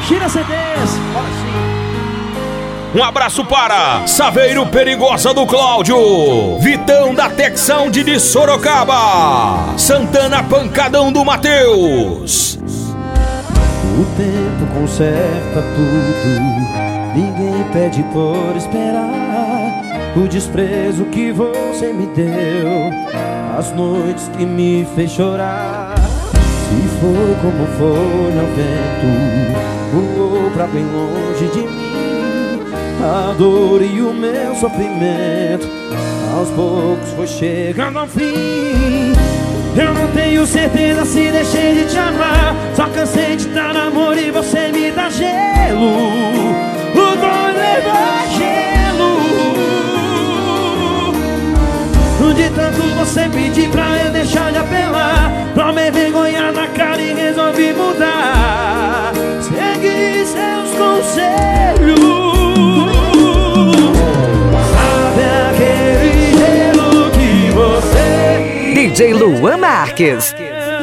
Gira CDs, bora sim. Um abraço para Saveiro Perigosa do Cláudio, Vitão da Texão de Sorocaba, Santana Pancadão do Matheus. O tempo conserta tudo, ninguém pede por esperar. O desprezo que você me deu, as noites que me fez chorar. Se for como foi ao vento, voou pra bem longe de mim. A dor e o meu sofrimento aos poucos foi chegando ao fim. Eu não tenho certeza se deixei de te amar, só cansei de dar amor e você me dá gelo. O dor leva gelo. De tanto você pedir pra eu deixar de apelar, pra me envergonhar na cara e resolvi mudar. Segui seus conselhos. Sabe aquele gelo que você... DJ Luan Marques.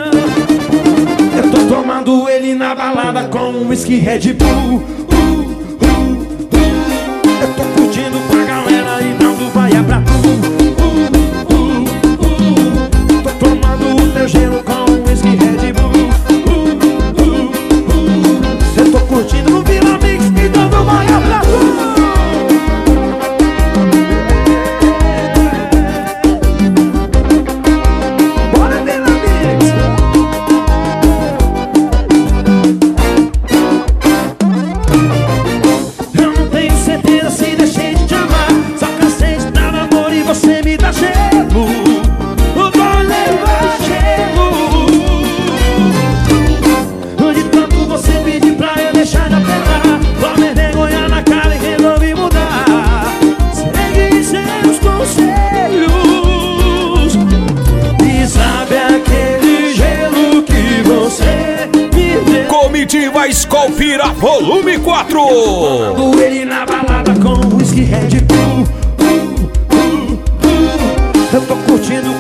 Eu tô tomando ele na balada com um whisky Red Bull. Eu tô curtindo com a galera e dando vaia pra tu. Tô tomando o teu gelo com um whisky Red Bull. Eu tô curtindo no Vila Mix e dando vaia pra tu. Escolpira Volume 4. Tomando ele na balada com whisky Red Bull. Eu tô curtindo